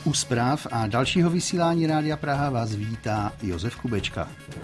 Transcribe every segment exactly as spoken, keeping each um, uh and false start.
U zpráv a dalšího vysílání Rádia Praha vás vítá Josef Kubečka.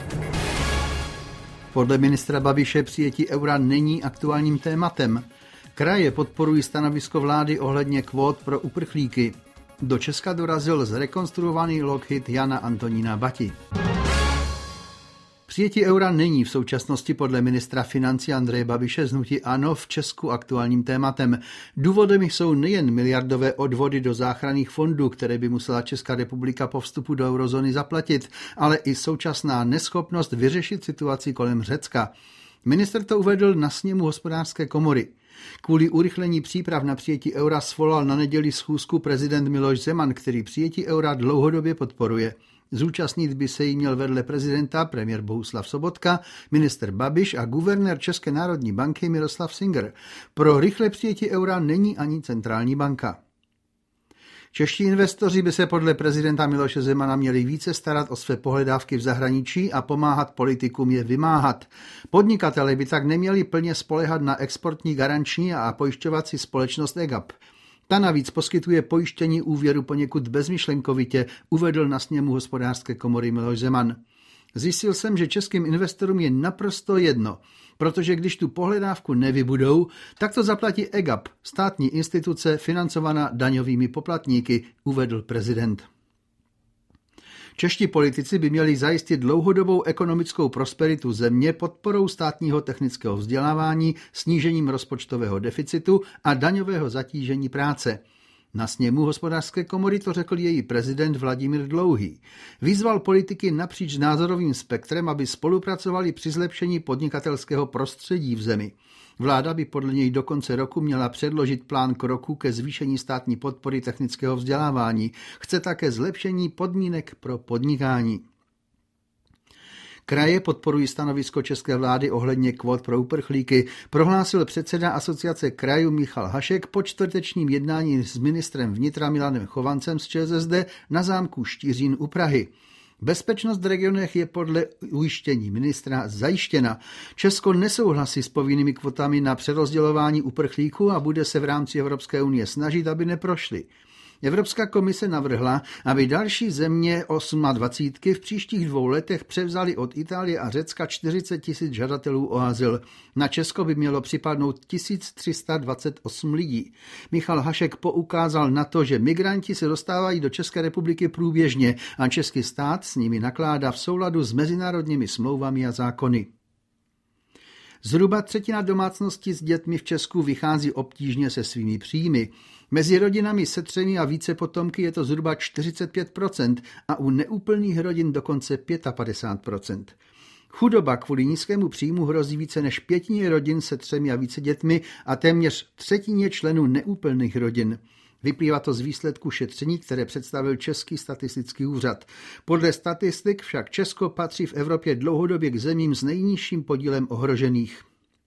Podle ministra Babiše přijetí eura není aktuálním tématem. Kraje podporují stanovisko vlády ohledně kvót pro uprchlíky. Do Česka dorazil zrekonstruovaný Lockheed Jana Antonína Bati. Přijetí eura není v současnosti podle ministra financí Andreje Babiše z hnutí ANO v Česku aktuálním tématem. Důvodem jsou nejen miliardové odvody do záchranných fondů, které by musela Česká republika po vstupu do eurozóny zaplatit, ale i současná neschopnost vyřešit situaci kolem Řecka. Ministr to uvedl na sněmu Hospodářské komory. Kvůli urychlení příprav na přijetí eura svolal na neděli schůzku prezident Miloš Zeman, který přijetí eura dlouhodobě podporuje. Zúčastnit by se jí měl vedle prezidenta premiér Bohuslav Sobotka, ministr Babiš a guvernér České národní banky Miroslav Singer. Pro rychlé přijetí eura není ani centrální banka. Čeští investoři by se podle prezidenta Miloše Zemana měli více starat o své pohledávky v zahraničí a pomáhat politikům je vymáhat. Podnikatelé by tak neměli plně spoléhat na exportní garanční a pojišťovací společnost E G A P. Ta navíc poskytuje pojištění úvěru poněkud bezmyšlenkovitě, uvedl na sněmu Hospodářské komory Miloš Zeman. Zjistil jsem, že českým investorům je naprosto jedno, protože když tu pohledávku nevybudou, tak to zaplatí E G A P, státní instituce financovaná daňovými poplatníky, uvedl prezident. Čeští politici by měli zajistit dlouhodobou ekonomickou prosperitu země podporou státního technického vzdělávání, snížením rozpočtového deficitu a daňového zatížení práce. Na sněmu Hospodářské komory to řekl její prezident Vladimír Dlouhý. Vyzval politiky napříč názorovým spektrem, aby spolupracovali při zlepšení podnikatelského prostředí v zemi. Vláda by podle něj do konce roku měla předložit plán kroků ke zvýšení státní podpory technického vzdělávání. Chce také zlepšení podmínek pro podnikání. Kraje podporují stanovisko české vlády ohledně kvót pro uprchlíky, prohlásil předseda Asociace krajů Michal Hašek po čtvrtečním jednání s ministrem vnitra Milanem Chovancem z ČSSD na zámku Štýřín u Prahy. Bezpečnost v regionech je podle ujištění ministra zajištěna. Česko nesouhlasí s povinnými kvotami na přerozdělování uprchlíků a bude se v rámci Evropské unie snažit, aby neprošly. Evropská komise navrhla, aby další země dvacet osm v příštích dvou letech převzali od Itálie a Řecka čtyřicet tisíc žadatelů o azyl. Na Česko by mělo připadnout tisíc tři sta dvacet osm lidí. Michal Hašek poukázal na to, že migranti se dostávají do České republiky průběžně a český stát s nimi nakládá v souladu s mezinárodními smlouvami a zákony. Zhruba třetina domácností s dětmi v Česku vychází obtížně se svými příjmy. Mezi rodinami se třemi a více potomky je to zhruba čtyřicet pět procent a u neúplných rodin dokonce padesát pět procent. Chudoba kvůli nízkému příjmu hrozí více než pětině rodin se třemi a více dětmi a téměř třetině členů neúplných rodin. Vyplývá to z výsledku šetření, které představil Český statistický úřad. Podle statistik však Česko patří v Evropě dlouhodobě k zemím s nejnižším podílem ohrožených.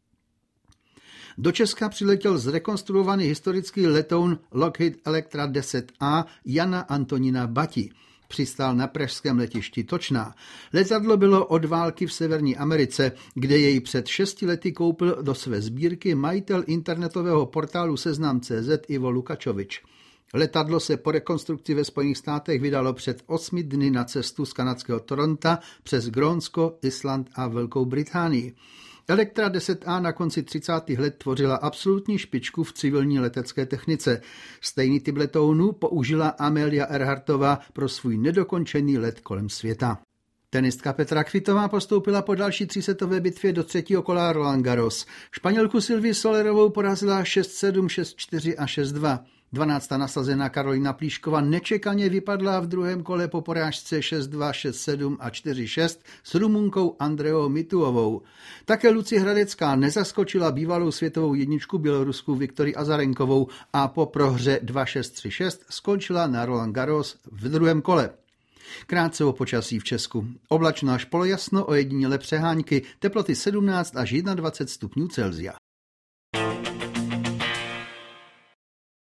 Do Česka přiletěl zrekonstruovaný historický letoun Lockheed Electra deset A Jana Antonína Bati. Přistál na pražském letišti Točná. Letadlo bylo od války v Severní Americe, kde jej před šesti lety koupil do své sbírky majitel internetového portálu Seznam tečka cé zet Ivo Lukačovič. Letadlo se po rekonstrukci ve Spojených státech vydalo před osmi dny na cestu z kanadského Toronta přes Grónsko, Island a Velkou Británii. Electra deset A na konci třicátých let tvořila absolutní špičku v civilní letecké technice. Stejný typ letounu použila Amelia Earhartová pro svůj nedokončený let kolem světa. Tenistka Petra Kvitová postoupila po další třísetové bitvě do třetího kola Roland Garros. Španělku Silvii Solerovou porazila šest sedm, šest čtyři a šest dva. dvanáctá nasazená Karolina Plíšková nečekaně vypadla v druhém kole po porážce šest dva, šest sedm a čtyři šest s Rumunkou Andreou Mituovou. Také Lucie Hradecká nezaskočila bývalou světovou jedničku Bělorusku Viktorii Azarenkovou a po prohře dva šest tři šest skončila na Roland Garros v druhém kole. Krátce o počasí v Česku. Oblačno až polojasno, ojediněle přehánky, teploty sedmnáct až dvacet jedna stupňů Celsia.